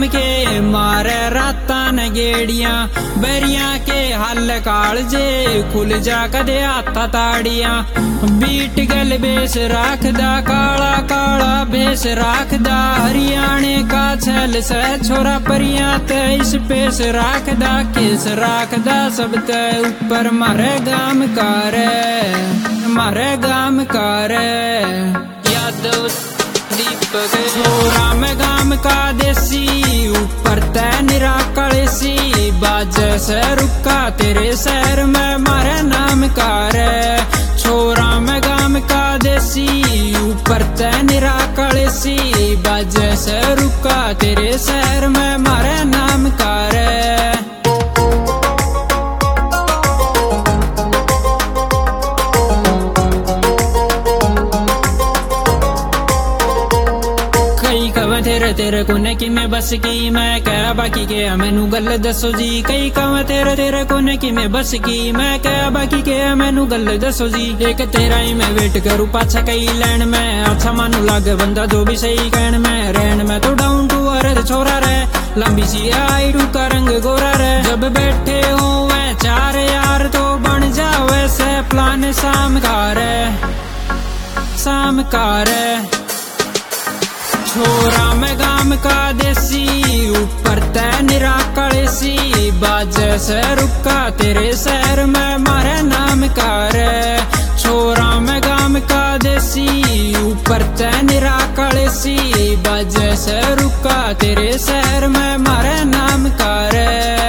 गाम के मारे राता न गेड़ियां बैरिया के हल कालजे खुल जा कदे हाथा ताड़ियां बीट गल बेस राखदा काला काला बेस राखदा हरियाणे का छल से छोरा परियां ते इस पेस राखदा किस राखदा सब ते ऊपर मारे गाम का रे मारे गाम का रे यादव दीपक छोरा में गाम का देसी ऊपर तै निरा कलेसी बाज से रुका तेरे शहर में मारे नाम का रे छोरा में गाम का देसी ऊपर तै निरा कलेसी बाज से रुका तेरे शहर में मारे नाम का रे तेरे कोने की मैं बस की मैं क्या बाकी के मैनू गल दसो जी कई कम तेरे कोने की मैं बस की मैं क्या बाकी के मैनू गल दसो जी एक तेरा ही मैं वेट करूँ पाछा कई लैंड में अच्छा मानू लागे बंदा जो भी सही कहन में रहन में तो डाउन टू अर्थ छोरा रे लंबी सी आईडू का रंग गोरा रे जब बैठे हो वह चार यार तो बन जाओ वैसे प्लान शाम का रे छोरा में गाम का देसी ऊपर तै निरा कलेसी बाज से रुका तेरे शहर में मारे नाम का रे छोरा में गाम का देसी ऊपर तै निरा कलेसी बाज से रुका तेरे शहर में मारे नाम का रे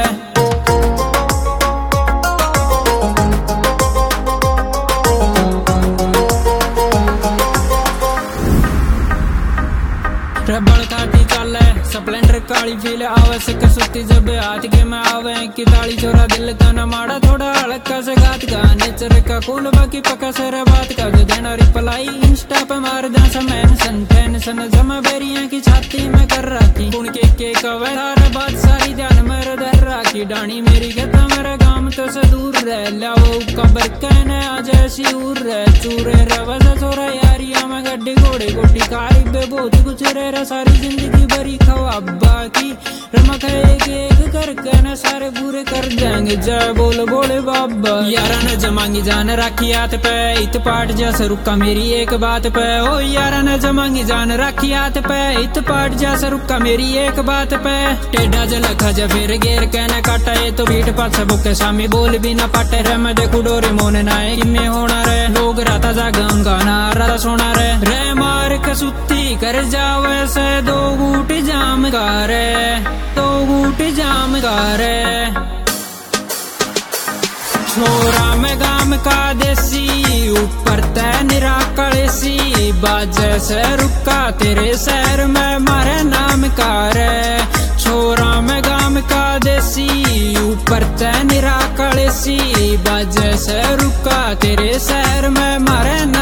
रबड़ खाती चल स्प्लेंडर काली फील आवश्यक सुती जब हाथ के में आवे की ताली छोरा दिल का न माड़ा थोड़ा हल्का से गात का नेचर का कूल बाकी पका सर बात का देना रिप्लाई इंस्टा पे मार दा सन टेंशन जमा बेरियां की छाती में कर रखी कुण के कवे तार बात सारी ध्यान मेरे दर राखी डानी मेरी कहता मेरे गांव तो से दूर रह लाओ कबर कहने आज ऐसी उर रह चूरे रवस छोरा यारिया में गड्डी घोड़े गोटी कारी बे बहुत कुछ रे सारी जिंदगी भरी खवाबा की रमक एक एक करके न सारे पूरे कर देंगे जय बोल बोले बाबा यारा न जमांगी जान राखी हाथ पे इत पाट जैसे रुका मेरी एक बात पे ओ यारा न जमांगी जान राखी हाथ पे इत पाट जैसे रुका मेरी एक बात पे टेढ़ा जलखा जा फिर गेर कहना काटा ये तो बीट पास बुके सामी बोल भी ना पाटे रे मैं देखू डोरे मोने नाए किमे होना रे लोग राता जा गंगाना राता सोना रे मार कसुत्ती कर जाओ ऐसे दो घूट जाम का रे दो घूट जाम का रे छोरा में गाम का देसी ऊपर तै निरा कलेसी बाज से रुका तेरे शहर में मारे नाम का रे छोरा में गाम का देसी ऊपर तै निरा कलेसी बाज से रुका तेरे शहर में मारे